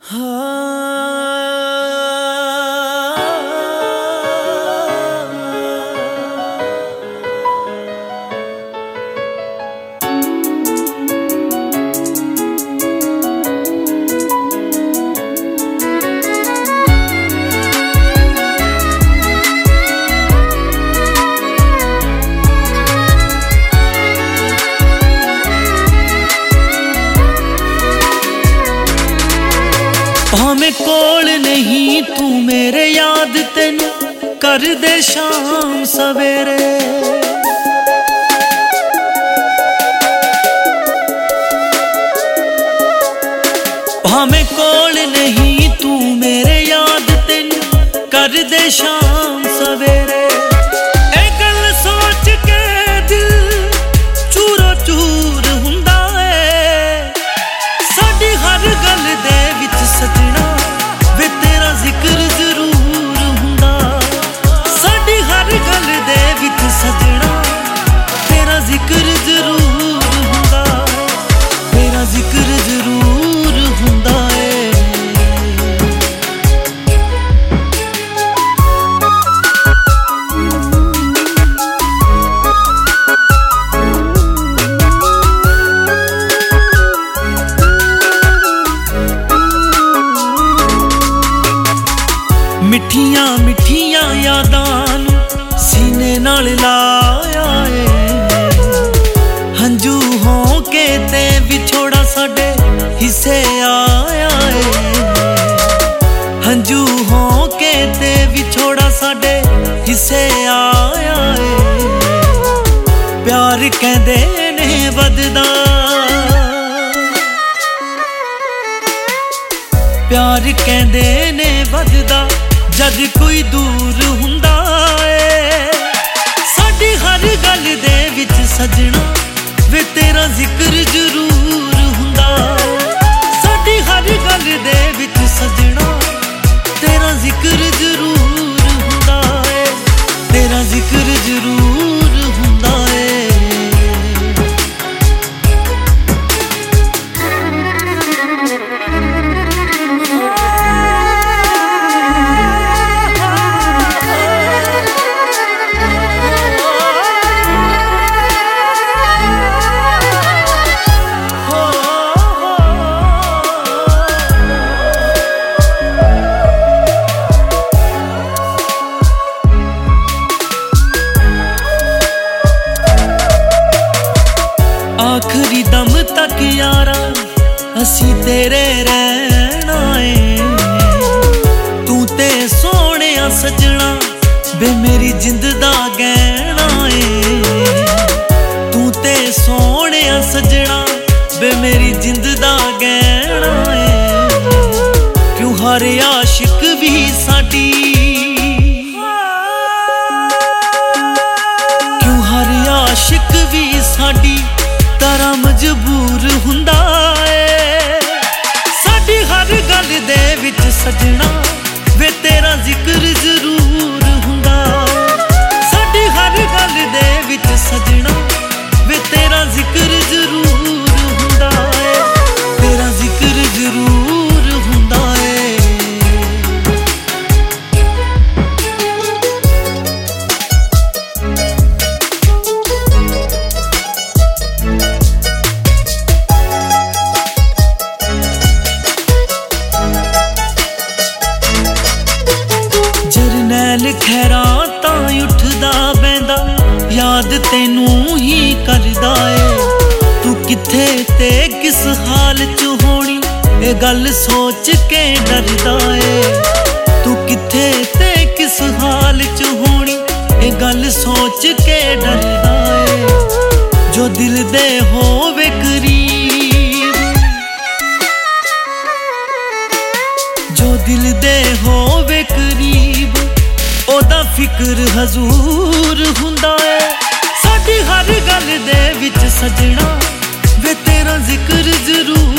भावें कोल नहीं तू मेरे याद तेन कर दे शाम सवेरे। भावें कोल नहीं तू मेरे याद तेन कर दे शाम सवेरे। ए गल सोच के दिल चूरो चूर हुंदा है। साडी हर गल दे विच सजना वे तेरा जिक्र जरूर हुंदा। साडी हर गल दे विच सजना तेरा जिक्र जरूर हुंदा। तेरा जिक्र जरूर हुंदा है। मिठियां मिठियां यादां सीने नाल लाया है। हंजू हों के ते विछोड़ा साडे हिस्से आया है। हंजू हों के ते विछोड़ा साडे हिस्से आया है। प्यार कहंदे ने वधदा, प्यार कहंदे ने वधदा जद कोई दूर हुंदा है। साडी हर गल दे विच सजना वे तेरा जिक्र जरूर हुंदा। साडी हर गल दे विच सजना तेरा जिक्र जरूर हुंदा है। तेरा जिक्र जरूर हुंदा है। आखरी दम तक यारा असी तेरे रहना है। तू ते सोने सजना बे मेरी जिंद दा गहना है। तू ते सोने सजना बे मेरी जिंद दा गहना है। क्यों हर आशिक भी साडी, क्यों हर आशिक भी साडी तारा मजबूर हुंदा है। साडी हर गल दे विच सजना वे तेरा जिक्र जरूर हुंदा। साडी हर गल दे विच सजना वे तेरा जिक्र जरूर हुंदा है। तेरा जिक्र जरूर हुंदा है। जरनैल खैरा तां उठदा बैंदा याद तैनू ही करदा है। तू किथे ते किस हाल च होनी ए गल सोच के डरदा है। तू किथे ते किस हाल च होनी ए गल सोच के डरदा है। जो दिल दे होवे करीब, जो दिल दे होवे करीब ओदा फिक्र हजूर हुंदा है। साडी हर गल दे विच सजना वे तेरा जिक्र जरूर